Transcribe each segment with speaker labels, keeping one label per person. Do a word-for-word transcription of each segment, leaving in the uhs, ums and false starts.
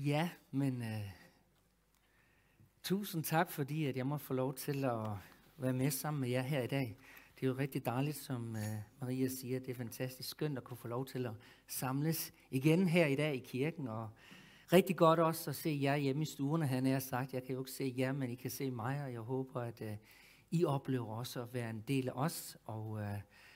Speaker 1: Ja, men uh, tusind tak, fordi at jeg må få lov til at være med sammen med jer her i dag. Det er jo rigtig dejligt, som uh, Maria siger. Det er fantastisk skønt at kunne få lov til at samles igen her i dag i kirken. Og rigtig godt også at se jer hjemme i stuerne, han har sagt. Jeg kan jo ikke se jer, men I kan se mig, og jeg håber, at uh, I oplever også at være en del af os. Og uh,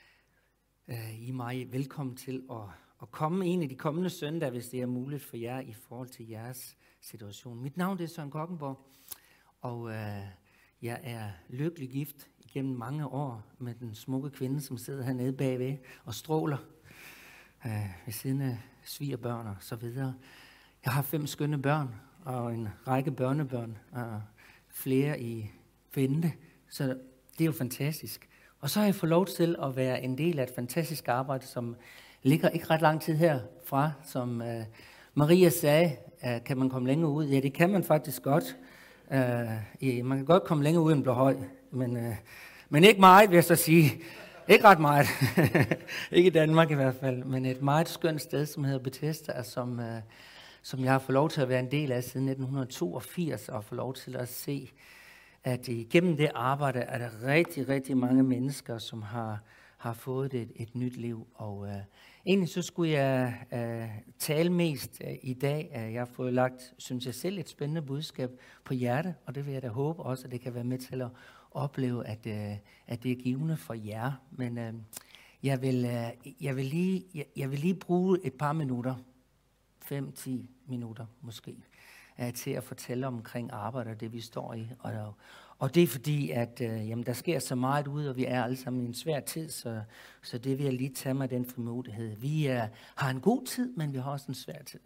Speaker 1: uh, I er meget velkommen til at og komme en af de kommende søndage, hvis det er muligt for jer i forhold til jeres situation. Mit navn er Søren Kokkenborg, og øh, jeg er lykkelig gift igennem mange år med den smukke kvinde, som sidder hernede bagved og stråler øh, ved siden af svigerbørn og så videre. Jeg har fem skønne børn og en række børnebørn og flere i vente, så det er jo fantastisk. Og så har jeg fået lov til at være en del af et fantastisk arbejde, som ligger ikke ret lang tid herfra, som uh, Maria sagde, uh, kan man komme længere ud? Ja, det kan man faktisk godt. Uh, man kan godt komme længere ud end Blåhøj, men, uh, men ikke meget, vil jeg så sige. Ikke ret meget. Ikke i Danmark i hvert fald, men et meget skønt sted, som hedder Bethesda, som, uh, som jeg har fået lov til at være en del af siden nitten toogfirs, og få lov til at se, at igennem det arbejde er der rigtig, rigtig mange mennesker, som har har fået et, et nyt liv. Og uh, egentlig så skulle jeg uh, tale mest uh, i dag. Uh, jeg har fået lagt, synes jeg selv, et spændende budskab på hjerte, og det vil jeg da håbe også, at det kan være med til at opleve, at, uh, at det er givende for jer. Men uh, jeg, vil, uh, jeg, vil lige, jeg, jeg vil lige bruge et par minutter, fem til ti minutter måske, uh, til at fortælle omkring arbejde og det, vi står i. Og, Og det er fordi, at øh, jamen, der sker så meget ud, og vi er alle sammen i en svær tid, så, så det vil jeg lige tage med den formodighed. Vi er, har en god tid, men vi har også en svær tid.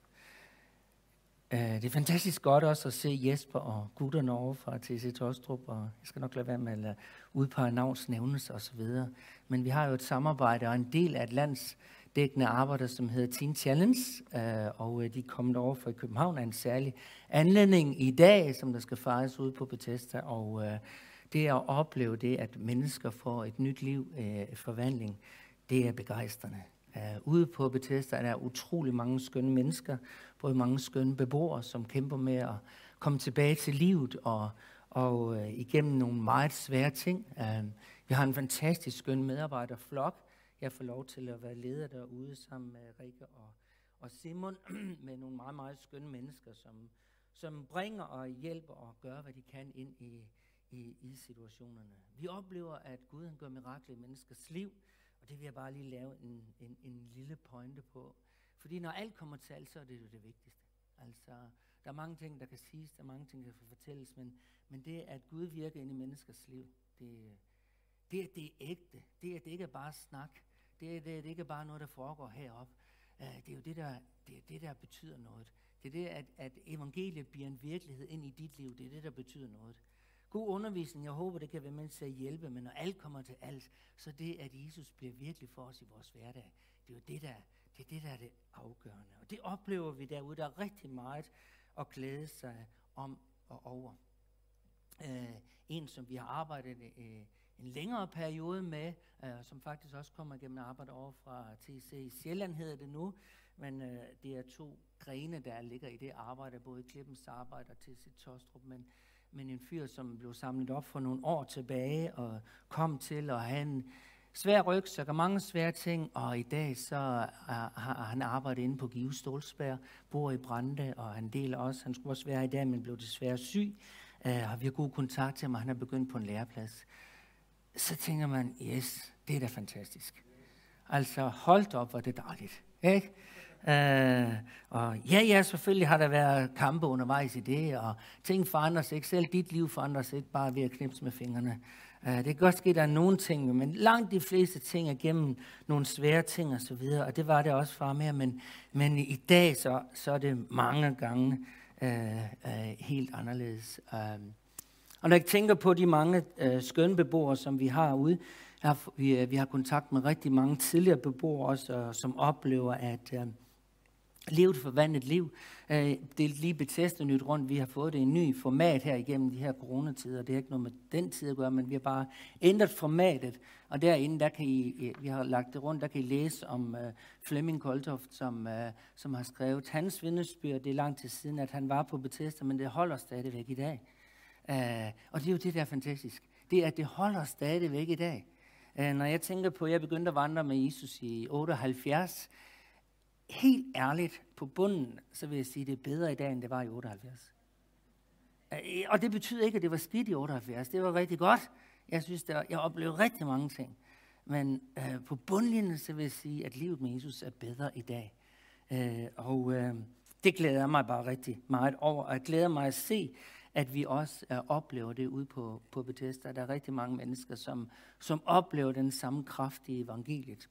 Speaker 1: Uh, det er fantastisk godt også at se Jesper og gutterne over fra T C Tostrup, og jeg skal nok lade være med at lade udpege navnsnævnes og så videre. Men vi har jo et samarbejde og en del af et landsdækkende arbejde, som hedder Teen Challenge, uh, og de er kommet over fra København af en særlig anledning i dag, som der skal fejres ude på Bethesda, og uh, det at opleve det, at mennesker får et nyt liv, uh, forvandling, det er begejstrende. Uh, ude på Bethesda er der utrolig mange skønne mennesker, både mange skønne beboere, som kæmper med at komme tilbage til livet og, og uh, igennem nogle meget svære ting. Uh, vi har en fantastisk skøn medarbejderflok. Jeg får lov til at være leder derude sammen med Rikke og, og Simon, med nogle meget, meget skønne mennesker, som, som bringer og hjælper og gør, hvad de kan ind i, i, i situationerne. Vi oplever, at Gud han gør mirakler i menneskers liv, og det vil jeg bare lige lave en, en, en lille pointe på. Fordi når alt kommer til alt, så er det jo det vigtigste. Altså, der er mange ting, der kan siges, der er mange ting, der kan fortælles, men, men det, at Gud virker ind i menneskers liv, det, det, det er ægte. Det, at det ikke er bare snak. Det, det, det ikke er bare noget, der foregår heroppe. Uh, det er jo det der, det er det, der betyder noget. Det er det, at, at evangeliet bliver en virkelighed ind i dit liv. Det er det, der betyder noget. God undervisning, jeg håber, det kan være med til at hjælpe, men når alt kommer til alt, så det, at Jesus bliver virkelig for os i vores hverdag, det er jo det, der, det er det, der er det afgørende. Og det oplever vi derude. Der er rigtig meget at glæde sig om og over. Uh, en, som vi har arbejdet uh, en længere periode med, uh, som faktisk også kommer igennem arbejde over fra T C Sjælland hedder det nu, men uh, det er to grene, der ligger i det arbejde, både Klippens arbejde og T C Tostrup, men men en fyr, som blev samlet op for nogle år tilbage og kom til at have en svær rygsæk og mange svære ting, og i dag så har han arbejdet inde på Give Stålsberg, bor i Brande, og han deler også, han skulle også være i dag, men blev desværre syg, uh, og vi har god kontakt til ham, og han er begyndt på en læreplads. Så tænker man, yes, det er da fantastisk. Altså, hold op, hvor det er dejligt, ikke? Uh, og ja, ja, selvfølgelig har der været kampe undervejs i det, og ting forandrer sig ikke. Selv dit liv forandrer sig ikke bare ved at knipse med fingrene. Uh, det kan godt ske, at der er nogle ting, men langt de fleste ting er gennem nogle svære ting og så videre, og det var det også for mig, men, men i dag så, så er det mange gange uh, uh, helt anderledes. Uh, og når jeg tænker på de mange uh, skønne beboere, som vi har ude, her, vi, vi har kontakt med rigtig mange tidligere beboere også, uh, som oplever, at uh, Levet forvandlet liv. Øh, det er lige Bethesda nyt rundt. Vi har fået det i en ny format her igennem de her coronatider. Det har ikke noget med den tid at gøre, men vi har bare ændret formatet. Og derinde, der kan I, vi har lagt det rundt, der kan I læse om uh, Flemming Koltoft, som, uh, som har skrevet hans vidnesbyrd. Det er lang tid siden, at han var på Bethesda, men det holder stadigvæk i dag. Uh, og det er jo det, der er fantastisk. Det er, at det holder stadigvæk i dag. Uh, når jeg tænker på, at jeg begyndte at vandre med Jesus i otteoghalvfjerds, helt ærligt, på bunden, så vil jeg sige, at det er bedre i dag, end det var i otteoghalvfjerds. Og det betyder ikke, at det var skidt i otteoghalvfjerds. Det var rigtig godt. Jeg synes, der, jeg oplevede rigtig mange ting. Men øh, på bundlinjen, så vil jeg sige, at livet med Jesus er bedre i dag. Øh, og øh, det glæder jeg mig bare rigtig meget over. Og jeg glæder mig at se, at vi også øh, oplever det ude på, på Bethesda. Der er rigtig mange mennesker, som, som oplever den samme kraft i evangeliet.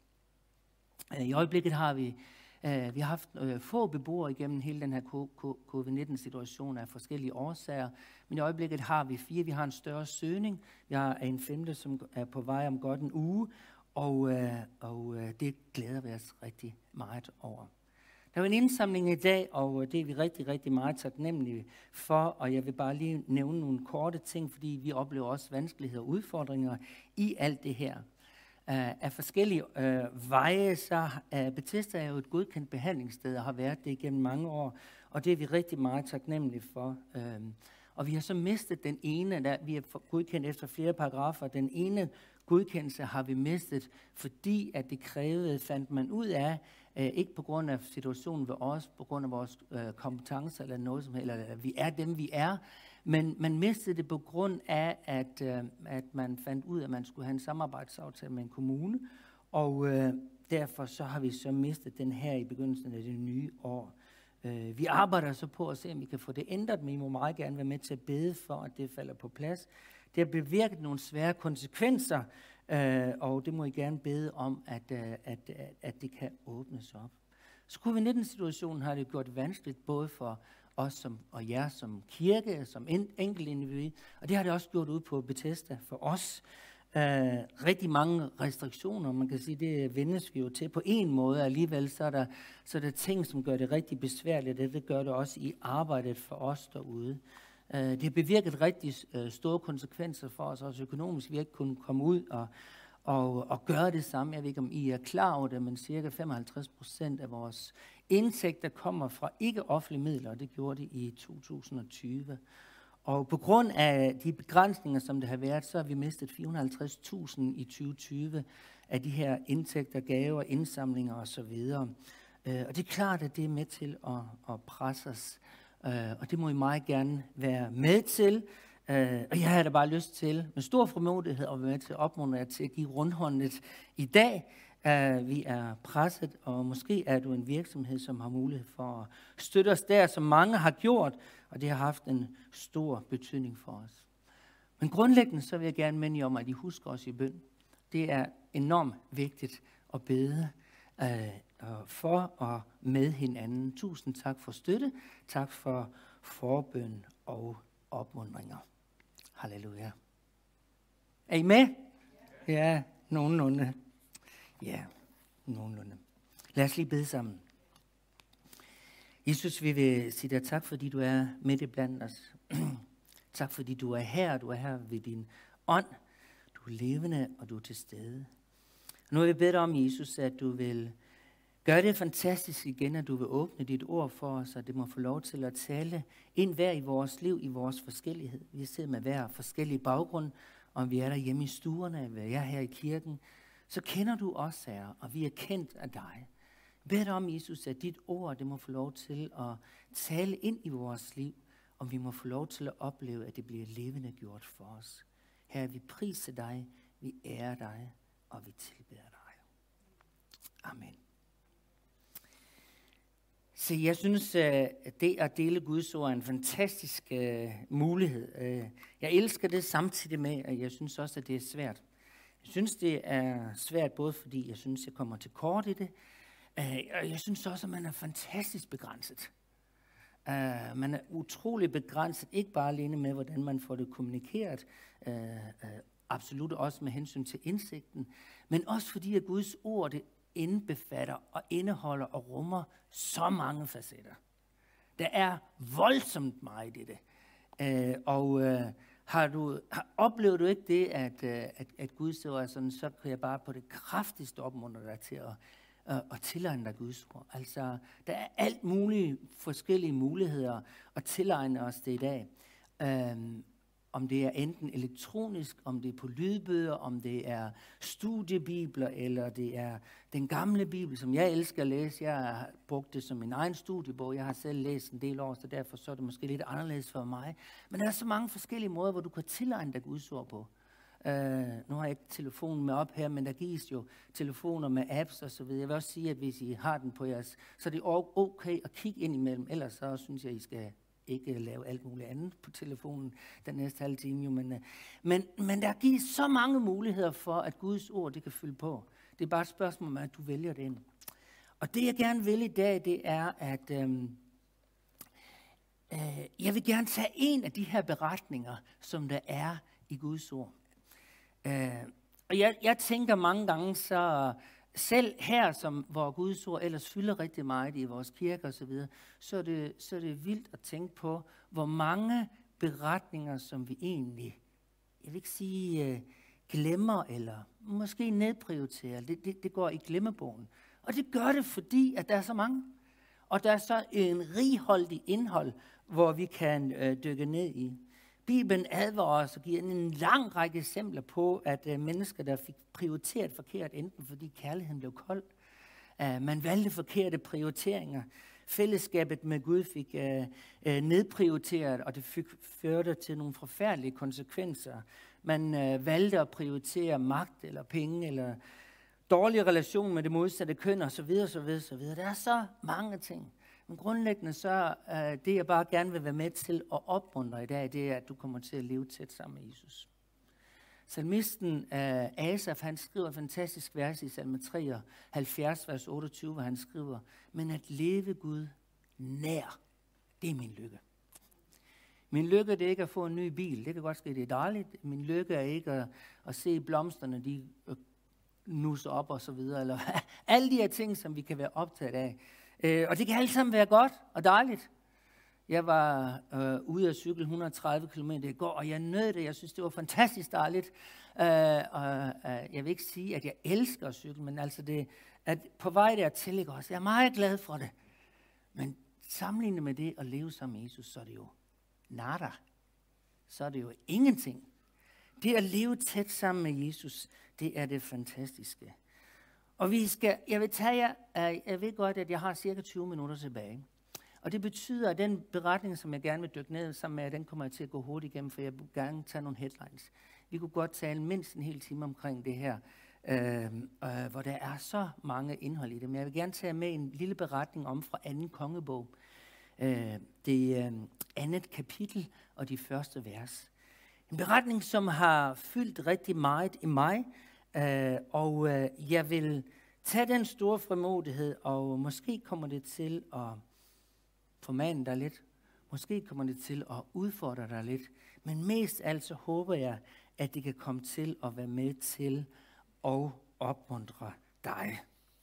Speaker 1: Øh, I øjeblikket har vi Uh, vi har haft uh, få beboere igennem hele den her covid nitten situation af forskellige årsager, men i øjeblikket har vi fire. Vi har en større søgning. Vi har en femte, som er på vej om godt en uge, og, uh, og uh, det glæder vi os rigtig meget over. Der er en indsamling i dag, og det er vi rigtig, rigtig meget taknemmelige for, og jeg vil bare lige nævne nogle korte ting, fordi vi oplever også vanskeligheder og udfordringer i alt det her. Uh, af forskellige uh, veje, så uh, Bethesda er jo et godkendt behandlingssted og har været det igennem mange år, og det er vi rigtig meget taknemmelige for. Uh, og vi har så mistet den ene, der vi er godkendt efter flere paragrafer, den ene godkendelse har vi mistet, fordi at det krævede, fandt man ud af, uh, ikke på grund af situationen ved os, på grund af vores uh, kompetencer eller noget som helst, eller vi er dem vi er, men man mistede det på grund af, at, øh, at man fandt ud af, at man skulle have en samarbejdsaftale med en kommune, og øh, derfor så har vi så mistet den her i begyndelsen af det nye år. Øh, vi arbejder så på at se, om vi kan få det ændret, men I må meget gerne være med til at bede for, at det falder på plads. Det har bevirket nogle svære konsekvenser, øh, og det må I gerne bede om, at, øh, at, at, at det kan åbnes op. Så covid nitten situationen har det gjort vanskeligt, både for os som, og jer som kirke, som en, enkelt individ, og det har det også gjort ud på Bethesda for os. Uh, rigtig mange restriktioner, man kan sige, det vendes vi jo til på en måde, alligevel så er, der, så er der ting, som gør det rigtig besværligt, og det gør det også i arbejdet for os derude. Uh, det har bevirket rigtig uh, store konsekvenser for os, også økonomisk. Vi har ikke kunnet komme ud og, og, og gøre det samme. Jeg ved ikke, om I er klar over det, men cirka femoghalvtreds procent af vores indtægter kommer fra ikke-offentlige midler, og det gjorde det i to tusind og tyve. Og på grund af de begrænsninger, som det har været, så har vi mistet fire hundrede og halvtreds tusind i tyve tyve af de her indtægter, gaver, indsamlinger osv. Og det er klart, at det er med til at, at presse os, og det må I meget gerne være med til. Og jeg har da bare lyst til, med stor frimodighed, at være med til at opmuntre jer til at give rundhåndet i dag. Uh, vi er presset, og måske er du en virksomhed, som har mulighed for at støtte os der, som mange har gjort, og det har haft en stor betydning for os. Men grundlæggende så vil jeg gerne minde jer om, at I husker os i bøn. Det er enormt vigtigt at bede uh, for og med hinanden. Tusind tak for støtte, tak for forbøn og opmuntringer. Halleluja. Er I med? Ja, nogenlunde. Ja, nogenlunde. Lad os lige bede sammen. Jesus, vi vil sige dig tak, fordi du er midt i blandt os. Tak, fordi du er her, du er her ved din ånd. Du er levende, og du er til stede. Nu vil jeg bede dig om, Jesus, at du vil gøre det fantastisk igen, at du vil åbne dit ord for os, og det må få lov til at tale ind hver i vores liv, i vores forskellighed. Vi sidder med hver forskellige baggrund, om vi er der hjemme i stuerne, eller vi er her i kirken. Så kender du os, Herre, og vi er kendt af dig. Bed dig om, Jesus, at dit ord, det må få lov til at tale ind i vores liv, og vi må få lov til at opleve, at det bliver levende gjort for os. Herre, vi priser dig, vi ærer dig, og vi tilbeder dig. Amen. Så jeg synes, at det at dele Guds ord er en fantastisk mulighed. Jeg elsker det samtidig med, at jeg synes også, at det er svært. Jeg synes, det er svært, både fordi jeg synes, jeg kommer til kort i det, og jeg synes også, at man er fantastisk begrænset. Man er utrolig begrænset, ikke bare alene med, hvordan man får det kommunikeret, absolut også med hensyn til indsigten, men også fordi, at Guds ord, det indbefatter og indeholder og rummer så mange facetter. Der er voldsomt meget i det. Øh, og øh, har du, har, oplever du ikke det, at, øh, at, at Guds ord er sådan, så kan jeg bare på det kraftigste opmuntre dig til at, øh, at tilegne dig Guds ord. Altså, der er alt mulige forskellige muligheder at tilegne os det i dag. Øh, Om det er enten elektronisk, om det er på lydbøger, om det er studiebibler, eller det er den gamle bibel, som jeg elsker at læse. Jeg har brugt det som min egen studiebog. Jeg har selv læst en del år, så derfor så er det måske lidt anderledes for mig. Men der er så mange forskellige måder, hvor du kan tilegne dig Guds ord på. Uh, nu har jeg ikke telefonen med op her, men der gives jo telefoner med apps og så videre. Jeg vil også sige, at hvis I har den på jeres, så er det okay at kigge ind imellem. Ellers så synes jeg, I skal ikke lave alt muligt andet på telefonen den næste halve time. Jo, men, men, men der gives så mange muligheder for, at Guds ord det kan fylde på. Det er bare et spørgsmål om, at du vælger det ind. Og det jeg gerne vil i dag, det er, at øhm, øh, jeg vil gerne tage en af de her beretninger, som der er i Guds ord. Øh, og jeg, jeg tænker mange gange, så selv her, som, hvor Guds ord ellers fylder rigtig meget i vores kirker og så videre, så er det, så er det vildt at tænke på, hvor mange beretninger, som vi egentlig, jeg vil ikke sige uh, glemmer, eller måske nedprioriterer. Det, det, det går i glemmebogen. Og det gør det, fordi at der er så mange. Og der er så en righoldig indhold, hvor vi kan uh, dykke ned i. Bibelen advarer os og giver en lang række eksempler på, at uh, mennesker, der fik prioriteret forkert, enten fordi kærligheden blev kold, uh, man valgte forkerte prioriteringer, fællesskabet med Gud fik uh, uh, nedprioriteret, og det fik, førte til nogle forfærdelige konsekvenser. Man uh, valgte at prioritere magt eller penge, eller dårlig relation med det modsatte køn, og så videre, så videre, så videre. Der er så mange ting. Men grundlæggende så uh, det, jeg bare gerne vil være med til at opmuntre i dag, det er, at du kommer til at leve tæt sammen med Jesus. Salmisten uh, Asaf, han skriver et fantastisk vers i salme treoghalvfjerds, vers otteogtyve, hvor han skriver, men at leve Gud nær, det er min lykke. Min lykke det er ikke at få en ny bil, det kan godt ske, det er dejligt. Min lykke er ikke at, at se blomsterne, de uh, nusser op og så videre, eller alle de her ting, som vi kan være optaget af. Øh, og det kan alt sammen være godt og dejligt. Jeg var øh, ude at cykle et hundrede og tredive kilometer i går, og jeg nød det. Jeg synes, det var fantastisk dejligt. Øh, og, øh, jeg vil ikke sige, at jeg elsker at cykle, men altså det, at på vej dertil, ikke også? Jeg er meget glad for det. Men sammenlignet med det at leve sammen med Jesus, så er det jo nada. Så er det jo ingenting. Det at leve tæt sammen med Jesus, det er det fantastiske. Og vi skal, jeg vil tage jer, jeg ved godt, at jeg har cirka tyve minutter tilbage. Og det betyder, at den beretning, som jeg gerne vil dykke ned sammen med, den kommer jeg til at gå hurtigt igennem, for jeg vil gerne tage nogle headlines. Vi kunne godt tale mindst en hel time omkring det her, øh, øh, hvor der er så mange indhold i det. Men jeg vil gerne tage med en lille beretning om fra anden kongebog. Øh, det øh, andet kapitel og de første vers. En beretning, som har fyldt rigtig meget i mig, øh, og øh, jeg vil tage den store frimodighed, og måske kommer det til at formane dig lidt. Måske kommer det til at udfordre dig lidt. Men mest alt så håber jeg, at det kan komme til at være med til at opmuntre dig.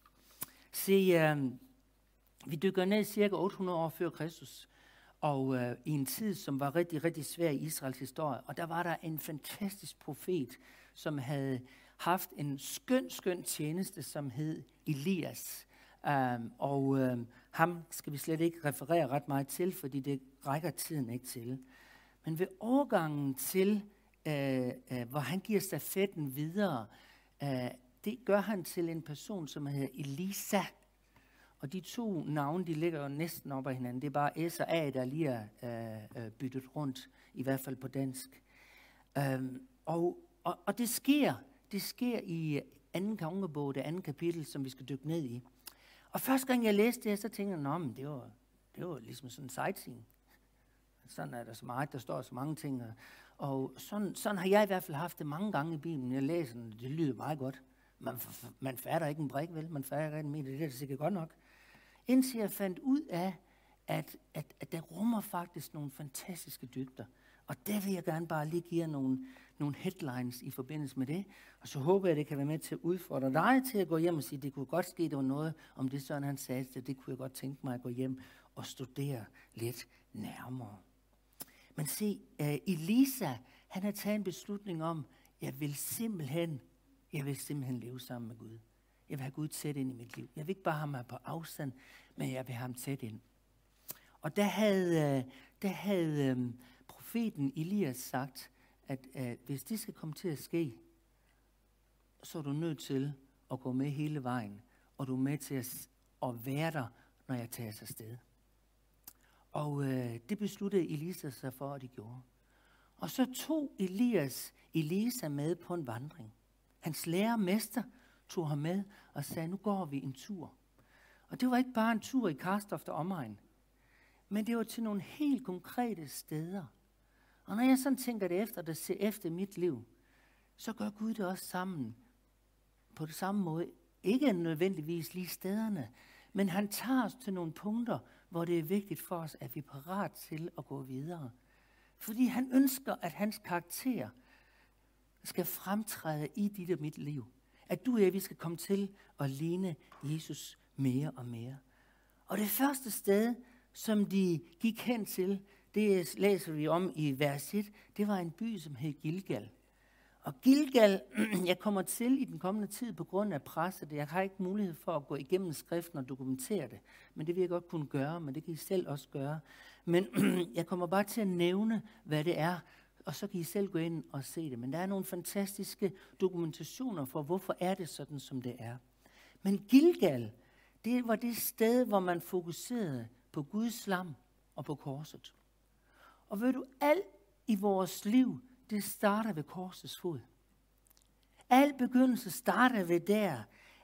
Speaker 1: Se, øh, vi dykker ned cirka otte hundrede år før Kristus, og øh, i en tid, som var rigtig, rigtig svær i Israels historie. Og der var der en fantastisk profet, som havde haft en skøn, skøn tjeneste, som hed Elias. Um, og um, ham skal vi slet ikke referere ret meget til, fordi det rækker tiden ikke til. Men ved overgangen til, uh, uh, hvor han giver stafetten videre, uh, det gør han til en person, som hedder Elisa. Og de to navne, de ligger jo næsten op ad hinanden. Det er bare S og A, der lige er uh, uh, byttet rundt, i hvert fald på dansk. Um, og, og, og det sker, det sker i anden kongebog, det andet kapitel, som vi skal dykke ned i. Og første gang jeg læste det, så tænkte jeg, nå, men det var, det var ligesom sådan en sightseeing. Sådan er der så meget, der står så mange ting. Og sådan, sådan har jeg i hvert fald haft det mange gange i Bibelen. Jeg læser den, det lyder meget godt. Man, man fatter ikke en brik, vel? Man fatter ikke en meter, det er det sikkert godt nok. Indtil jeg fandt ud af, at, at, at der rummer faktisk nogle fantastiske dybder. Og der vil jeg gerne bare lige give jer nogle, nogle headlines i forbindelse med det, og så håber jeg, at det kan være med til at udfordre dig til at gå hjem og sige, det kunne godt ske, der var noget om det, sådan han sagde det, det kunne jeg godt tænke mig at gå hjem og studere lidt nærmere. Men se, uh, Elisa, han har taget en beslutning om, jeg vil simpelthen, jeg vil simpelthen leve sammen med Gud. Jeg vil have Gud tæt ind i mit liv. Jeg vil ikke bare have mig på afstand, men jeg vil have ham tæt ind. Og der havde, der havde um, profeten Elias sagt, at uh, hvis det skal komme til at ske, så er du nødt til at gå med hele vejen, og du er med til at, at være der, når jeg tager sig afsted. Og uh, det besluttede Elisa sig for, at de gjorde. Og så tog Elias Elisa med på en vandring. Hans lærermester tog ham med og sagde, nu går vi en tur. Og det var ikke bare en tur i Karstoft og omegn, men det var til nogle helt konkrete steder. Og når jeg sådan tænker det efter, der ser efter mit liv, så gør Gud det også sammen på det samme måde. Ikke nødvendigvis lige stederne, men han tager os til nogle punkter, hvor det er vigtigt for os, at vi er parat til at gå videre. Fordi han ønsker, at hans karakter skal fremtræde i dit og mit liv. At du og jeg, vi skal komme til at ligne Jesus mere og mere. Og det første sted, som de gik hen til, det læser vi om i vers et, det var en by, som hed Gilgal. Og Gilgal, jeg kommer til i den kommende tid på grund af presset. Jeg har ikke mulighed for at gå igennem skriften og dokumentere det. Men det vil jeg godt kunne gøre, men det kan I selv også gøre. Men jeg kommer bare til at nævne, hvad det er, og så kan I selv gå ind og se det. Men der er nogle fantastiske dokumentationer for, hvorfor er det sådan, som det er. Men Gilgal, det var det sted, hvor man fokuserede på Guds lam og på korset. Og ved du, alt i vores liv, det starter ved korsets fod. Al begyndelse starter ved der,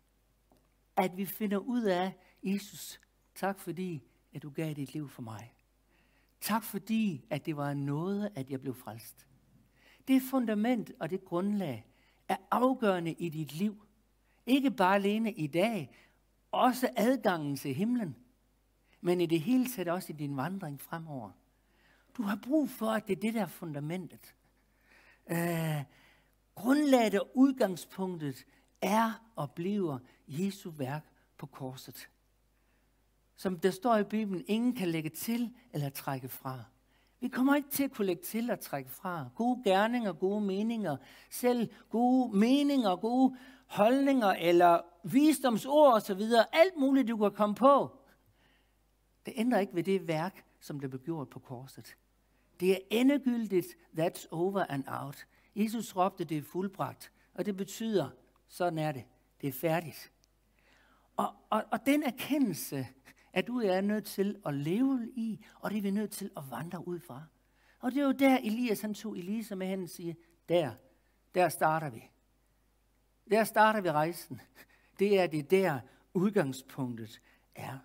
Speaker 1: at vi finder ud af, Jesus, tak fordi, at du gav dit liv for mig. Tak fordi, at det var en nåde, at jeg blev frelst. Det fundament og det grundlag er afgørende i dit liv. Ikke bare alene i dag, også adgangen til himlen, men i det hele taget også i din vandring fremover. Du har brug for, at det er det der fundamentet. Uh, grundlaget og udgangspunktet er og bliver Jesu værk på korset. Som der står i Bibelen, ingen kan lægge til eller trække fra. Vi kommer ikke til at kunne lægge til og trække fra. Gode gerninger, gode meninger, selv gode meninger, gode holdninger eller visdomsord osv. Alt muligt, du kan komme på. Det ændrer ikke ved det værk, som det blev gjort på korset. Det er endegyldigt, that's over and out. Jesus råbte, det er fuldbragt, og det betyder, sådan er det, det er færdigt. Og, og, og den erkendelse, at du er nødt til at leve i, og det er vi nødt til at vandre ud fra. Og det er jo der, Elias han tog Elisa med hen og siger, der, der starter vi. Der starter vi rejsen. Det er det der udgangspunktet er.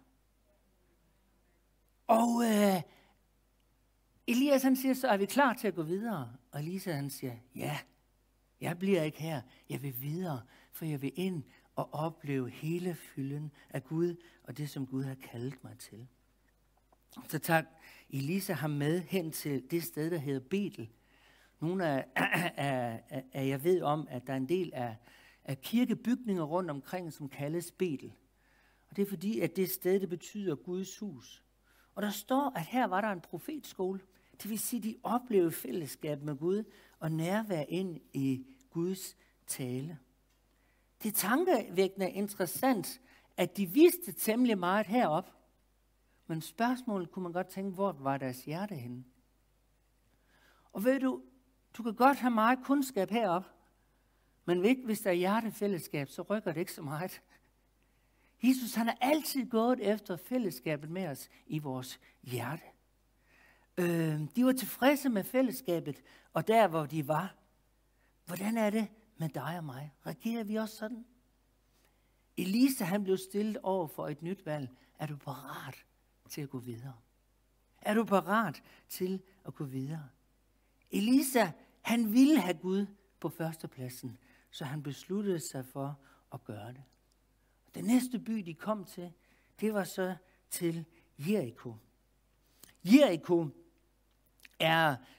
Speaker 1: Og øh, Elias han siger så, er vi klar til at gå videre? Og Elisa han siger, ja, jeg bliver ikke her. Jeg vil videre, for jeg vil ind og opleve hele fylden af Gud, og det som Gud har kaldt mig til. Så tager Elisa ham med hen til det sted, der hedder Betel. Nogle af, af, af, af jeg ved om, at der er en del af, af kirkebygninger rundt omkring, som kaldes Betel. Og det er fordi, at det sted, det betyder Guds hus. Og der står, at her var der en profetskole. Det vil sige, at de oplevede fællesskab med Gud og nærvær ind i Guds tale. Det er tankevækkende interessant, at de vidste temmelig meget herop. Men spørgsmålet kunne man godt tænke, hvor var deres hjerte henne? Og ved du, du kan godt have meget kundskab herop, men hvis der er hjertefællesskab, så rykker det ikke så meget. Jesus han har altid gået efter fællesskabet med os i vores hjerte. Øh, de var tilfredse med fællesskabet, og der hvor de var. Hvordan er det med dig og mig? Reagerer vi også sådan? Elisa han blev stillet over for et nyt valg. Er du parat til at gå videre? Er du parat til at gå videre? Elisa han ville have Gud på førstepladsen, så han besluttede sig for at gøre det. Den næste by, de kom til, det var så til Jericho. Jericho er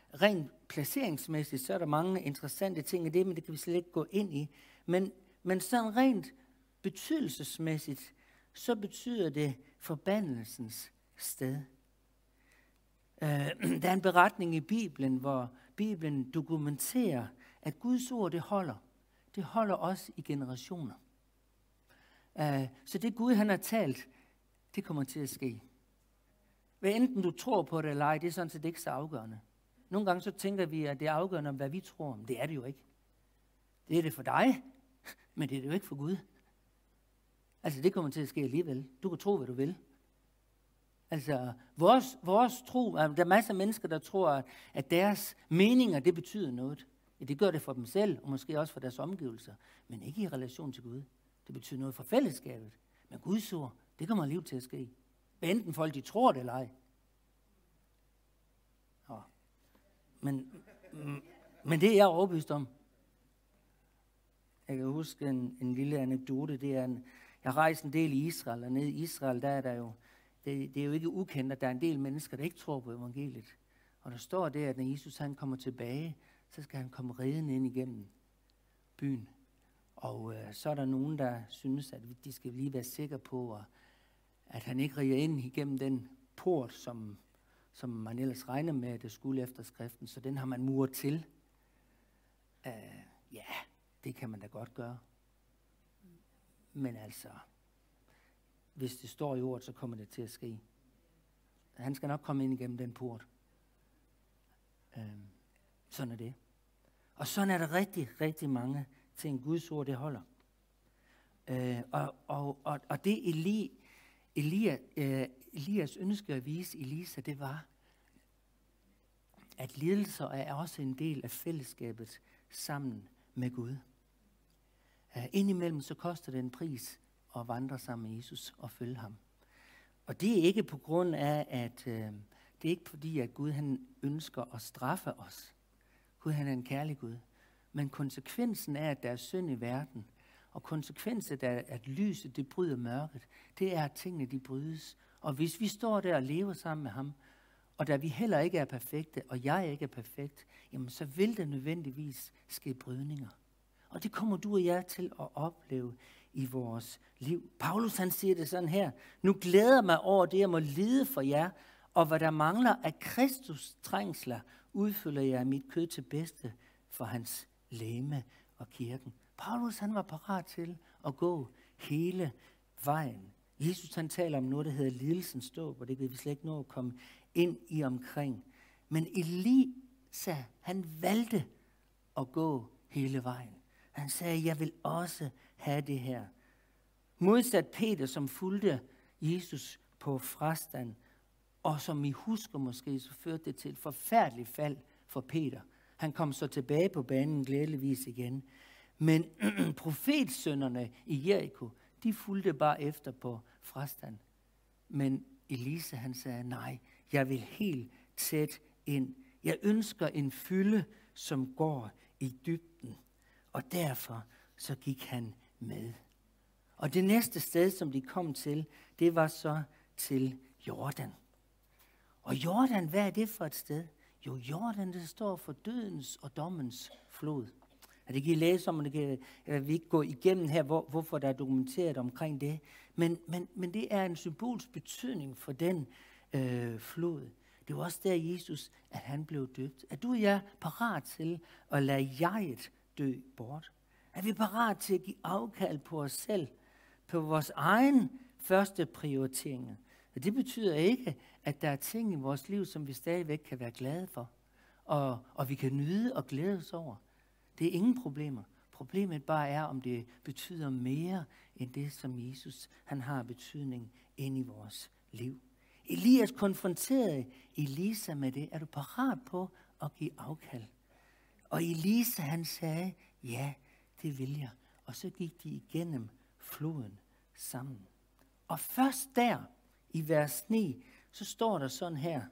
Speaker 1: rent placeringsmæssigt, så er der mange interessante ting i det, men det kan vi slet ikke gå ind i. Men, men sådan rent betydelsesmæssigt, så betyder det forbandelsens sted. Uh, der er en beretning i Bibelen, hvor Bibelen dokumenterer, at Guds ord, det holder. Det holder også i generationer. Uh, så det Gud, han har talt, det kommer til at ske. Hvad enten du tror på det eller ej, det er sådan set ikke så afgørende. Nogle gange så tænker vi, at det er afgørende om, hvad vi tror om. Det er det jo ikke. Det er det for dig, men det er det jo ikke for Gud. Altså, det kommer til at ske alligevel. Du kan tro, hvad du vil. Altså, vores, vores tro, der er masser af mennesker, der tror, at deres meninger, det betyder noget. Ja, det gør det for dem selv, og måske også for deres omgivelser, men ikke i relation til Gud. Det betyder noget for fællesskabet. Men Guds ord, det kommer alligevel til at ske. Hvad enten folk, de tror det eller ej. Ja. Men, men det er jeg overbevist om. Jeg kan huske en, en lille anekdote. Det er en, jeg har rejst en del i Israel, og nede i Israel, der er der jo, det, det er jo ikke ukendt, at der er en del mennesker, der ikke tror på evangeliet. Og der står det, at når Jesus han kommer tilbage, så skal han komme ridende ind igennem byen. Og øh, så er der nogen, der synes, at de skal lige være sikre på, at han ikke rider ind igennem den port, som, som man ellers regner med, at det skulle efter skriften. Så den har man muret til. Uh, ja, det kan man da godt gøre. Men altså, hvis det står i ordet, så kommer det til at ske. Han skal nok komme ind igennem den port. Uh, sådan er det. Og sådan er der rigtig, rigtig mange ting. Guds ord, det holder. Uh, og, og, og, og det Eli, Elia, uh, Elias ønskede at vise Elisa, det var, at lidelser er også en del af fællesskabet sammen med Gud. Uh, indimellem så koster det en pris at vandre sammen med Jesus og følge ham. Og det er ikke på grund af, at uh, det er ikke fordi, at Gud han ønsker at straffe os. Gud han er en kærlig Gud. Men konsekvensen af, at der er synd i verden, og konsekvensen af, at lyset det bryder mørket, det er, at tingene de brydes. Og hvis vi står der og lever sammen med ham, og da vi heller ikke er perfekte, og jeg ikke er perfekt, jamen så vil der nødvendigvis ske brydninger. Og det kommer du og jeg til at opleve i vores liv. Paulus han siger det sådan her: nu glæder mig over det, jeg må lide for jer, og hvad der mangler af Kristus trængsler, udfylder jeg mit kød til bedste for hans legeme og kirken. Paulus han var parat til at gå hele vejen. Jesus han taler om noget, der hedder lidelsens dåb, og det kan vi slet ikke nå at komme ind i omkring. Men Elisa, han valgte at gå hele vejen. Han sagde, jeg vil også have det her. Modsat Peter, som fulgte Jesus på frastand, og som I husker måske, så førte det til et forfærdeligt fald for Peter. Han kom så tilbage på banen glædeligvis igen. Men profetsønnerne i Jericho, de fulgte bare efter på frastand. Men Elisa han sagde, nej, jeg vil helt tæt ind. Jeg ønsker en fylde, som går i dybden. Og derfor så gik han med. Og det næste sted, som de kom til, det var så til Jordan. Og Jordan, hvad er det for et sted? Jo, Jordan, det står for dødens og dommens flod. Og det kan I læse om, og det kan jeg vil ikke gå igennem her, hvor, hvorfor der er dokumenteret omkring det. Men, men, men det er en symbolsk betydning for den øh, flod. Det var også der Jesus, at han blev døbt. Er du og jeg parat til at lade jeget dø bort? Er vi parat til at give afkald på os selv, på vores egen første prioriteringer? Og det betyder ikke, at der er ting i vores liv, som vi stadigvæk kan være glade for, og, og vi kan nyde og glæde os over. Det er ingen problemer. Problemet bare er, om det betyder mere end det, som Jesus han har betydning ind i vores liv. Elias konfronterede Elisa med det. Er du parat på at give afkald? Og Elisa han sagde, ja, det vil jeg. Og så gik de igennem floden sammen. Og først der, i vers ni, så står der sådan her.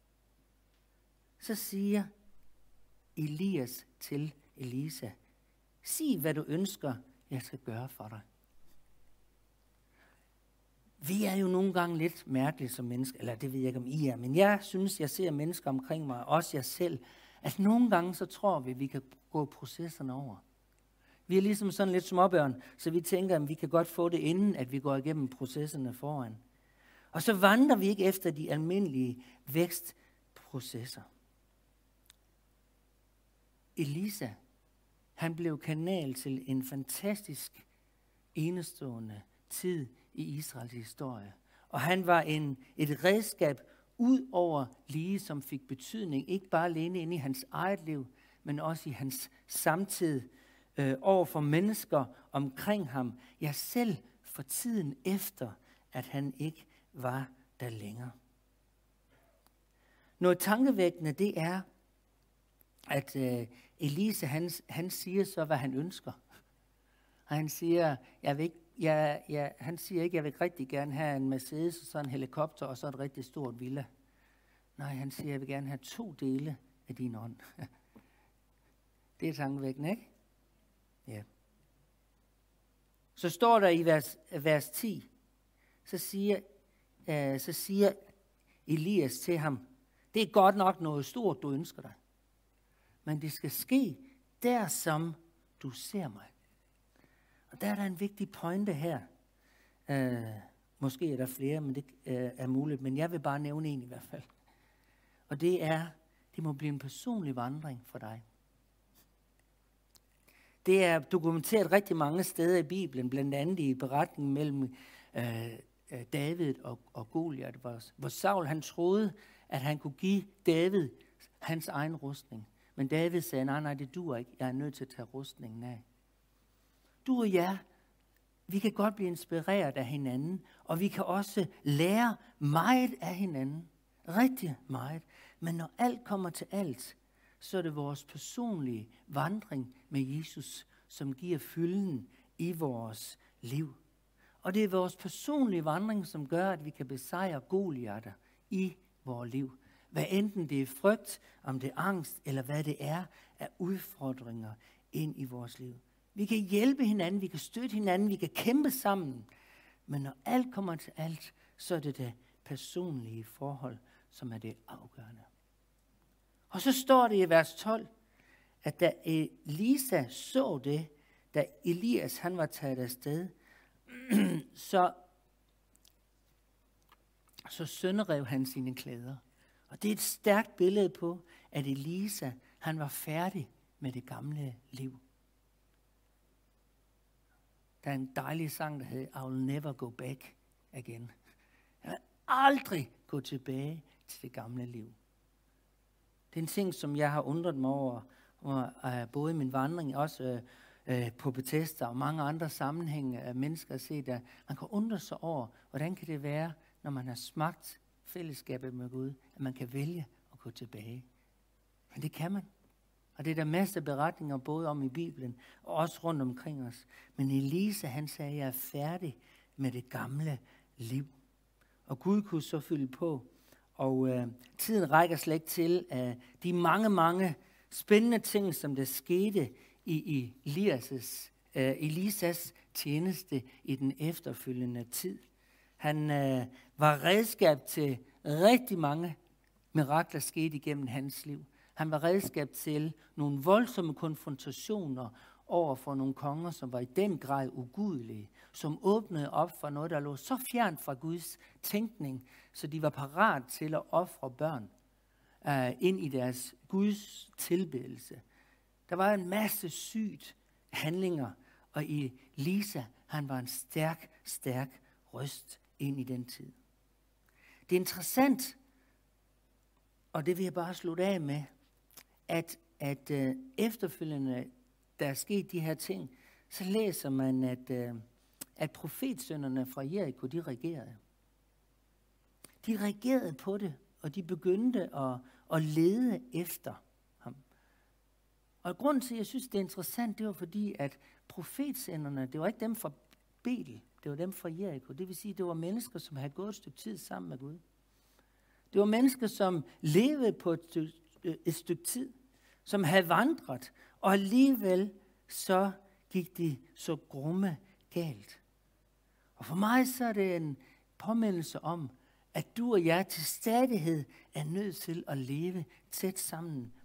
Speaker 1: Så siger Elias til Elisa, sig hvad du ønsker, jeg skal gøre for dig. Vi er jo nogle gange lidt mærkelige som mennesker, eller det ved jeg ikke om I er, men jeg synes, jeg ser mennesker omkring mig, også jeg selv, Altså nogle gange så tror vi, at vi kan gå processerne over. Vi er ligesom sådan lidt småbørn, så vi tænker, at vi kan godt få det inden, at vi går igennem processerne foran. Og så vandrer vi ikke efter de almindelige vækstprocesser. Elisa, han blev kanal til en fantastisk enestående tid i Israels historie. Og han var en, et redskab ud over lige, som fik betydning, ikke bare alene inde i hans eget liv, men også i hans samtid øh, over for mennesker omkring ham. Ja, selv for tiden efter, at han ikke var der længere. Noget tankevækkende, det er, at øh, Elisa, han, han siger så, hvad han ønsker. Og han siger, jeg vil ikke, jeg, jeg, han siger ikke, jeg vil rigtig gerne have en Mercedes, og så en helikopter, og så et rigtig stort villa. Nej, han siger, jeg vil gerne have to dele af din ånd. Det er tankevækkende, ikke? Ja. Så står der i vers, vers ti, så siger, øh, så siger Elias til ham, det er godt nok noget stort, du ønsker dig. Men det skal ske der, som du ser mig. Og der er der en vigtig pointe her. Uh, måske er der flere, men det uh, er muligt. Men jeg vil bare nævne en i hvert fald. Og det er, det må blive en personlig vandring for dig. Det er dokumenteret rigtig mange steder i Bibelen, blandt andet i beretningen mellem uh, David og, og Goliat, hvor, hvor Saul han troede, at han kunne give David hans egen rustning. Men David sagde, nej, nej, det duer ikke. Jeg er nødt til at tage rustningen af. Du og jeg, vi kan godt blive inspireret af hinanden, og vi kan også lære meget af hinanden. Rigtig meget. Men når alt kommer til alt, så er det vores personlige vandring med Jesus, som giver fylden i vores liv. Og det er vores personlige vandring, som gør, at vi kan besejre Goliater i vores liv. Hvad enten det er frygt, om det er angst, eller hvad det er af udfordringer ind i vores liv. Vi kan hjælpe hinanden, vi kan støtte hinanden, vi kan kæmpe sammen. Men når alt kommer til alt, så er det det personlige forhold, som er det afgørende. Og så står det i vers tolv, at da Elisa så det, da Elias han var taget afsted, så, så sønderrev han sine klæder. Og det er et stærkt billede på, at Elisa han var færdig med det gamle liv. Der er en dejlig sang, der hedder I will never go back again. Jeg vil aldrig gå tilbage til det gamle liv. Det er en ting, som jeg har undret mig over, både i min vandring, også øh, på Bethesda og mange andre sammenhænge af mennesker at se, der man kan undre sig over, hvordan kan det være, når man har smagt fællesskabet med Gud, at man kan vælge at gå tilbage. Men det kan man. Og det er der masser af beretninger både om i Bibelen, og også rundt omkring os. Men Elisa, han sagde, at jeg er færdig med det gamle liv. Og Gud kunne så fylde på. Og øh, tiden rækker slet ikke til øh, de mange, mange spændende ting, som der skete i, i Elias' øh, Elisas tjeneste i den efterfølgende tid. Han øh, var redskab til rigtig mange mirakler, skete igennem hans liv. Han var redskab til nogle voldsomme konfrontationer over for nogle konger, som var i den grad ugudelige, som åbnede op for noget, der lå så fjernt fra Guds tænkning, så de var parat til at ofre børn uh, ind i deres Guds tilbedelse. Der var en masse sygt handlinger, og Elisa, han var en stærk, stærk røst ind i den tid. Det er interessant, og det vil jeg bare slutte af med, at, at uh, efterfølgende, der er sket de her ting, så læser man, at, uh, at profetsønnerne fra Jericho, de regerede. De regerede på det, og de begyndte at, at lede efter ham. Og grunden til, at jeg synes, det er interessant, det var fordi, at profetsønnerne, det var ikke dem fra Betel, det var dem fra Jericho. Det vil sige, det var mennesker, som havde gået et stykke tid sammen med Gud. Det var mennesker, som levede på et stykke, et stykke tid, som havde vandret, og alligevel så gik de så grumme galt. Og for mig så er det en påmindelse om, at du og jeg til stadighed er nødt til at leve tæt sammen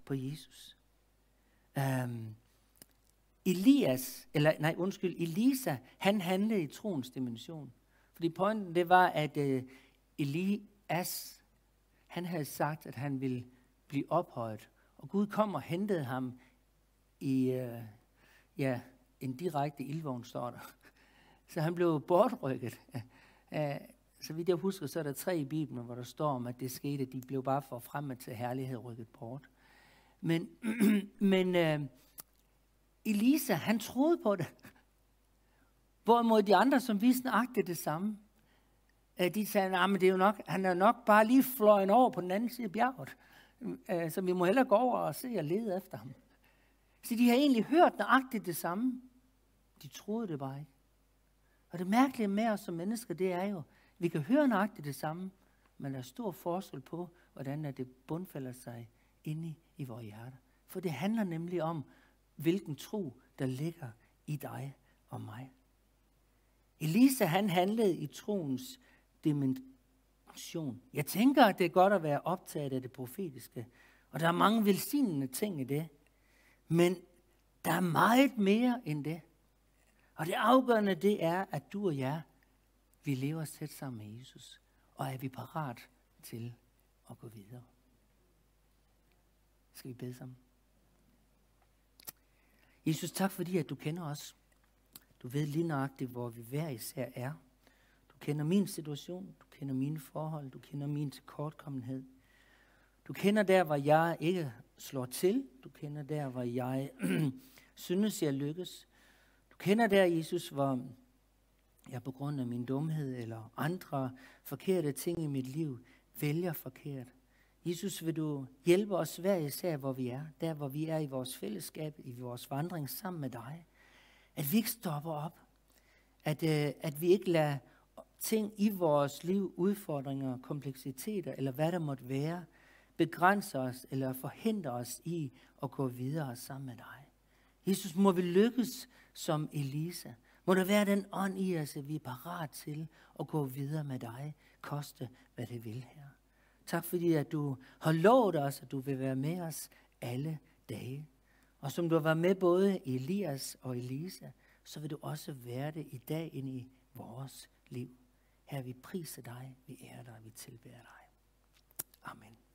Speaker 1: på Jesus. Um, Elias, eller nej, undskyld, Elisa, han handlede i troens dimension. Fordi pointen, det var, at uh, Elias, han havde sagt, at han ville blive ophøjet. Og Gud kom og hentede ham i, uh, ja, en direkte ildvogn, står der. Så han blev bortrykket. Uh, så vidt jeg husker, så er der tre i Bibelen, hvor der står om, at det skete, at de blev bare for fremme til herlighed rykket bort. Men, men uh, Elisa, han troede på det. Hvorimod de andre, som viste nøjagtigt det samme, uh, de sagde, nah, men det er jo nok, han er nok bare lige fløjen over på den anden side af bjerget. Uh, så vi må hellere gå over og se og lede efter ham. Så de har egentlig hørt nøjagtigt det samme. De troede det bare ikke. Og det mærkelige med os som mennesker, det er jo, vi kan høre nøjagtigt det samme, men der er stor forskel på, hvordan det bundfælder sig inde i vores hjerte. For det handler nemlig om, hvilken tro, der ligger i dig og mig. Elisa, han handlede i troens dimension. Jeg tænker, at det er godt at være optaget af det profetiske, og der er mange velsignende ting i det. Men der er meget mere end det. Og det afgørende, det er, at du og jeg, vi lever tæt sammen med Jesus, og er vi parat til at gå videre. Skal vi bede sammen? Jesus, tak fordi, at du kender os. Du ved lige nøjagtigt, hvor vi hver især er. Du kender min situation, du kender mine forhold, du kender min tilkortkommenhed. Du kender der, hvor jeg ikke slår til. Du kender der, hvor jeg synes, jeg lykkes. Du kender der, Jesus, hvor jeg på grund af min dumhed eller andre forkerte ting i mit liv vælger forkert. Jesus, vil du hjælpe os hver især, hvor vi er. Der, hvor vi er i vores fællesskab, i vores vandring sammen med dig. At vi ikke stopper op. At, øh, at vi ikke lader ting i vores liv, udfordringer, kompleksiteter eller hvad der måtte være, begrænse os eller forhindre os i at gå videre sammen med dig. Jesus, må vi lykkes som Elisa. Må der være den ånd i os, at vi er parat til at gå videre med dig, koste hvad det vil her. Tak fordi, at du har lovet os, at du vil være med os alle dage. Og som du har været med både Elias og Elisa, så vil du også være det i dag ind i vores liv. Her vi priser dig, vi ærer dig, vi tilbærer dig. Amen.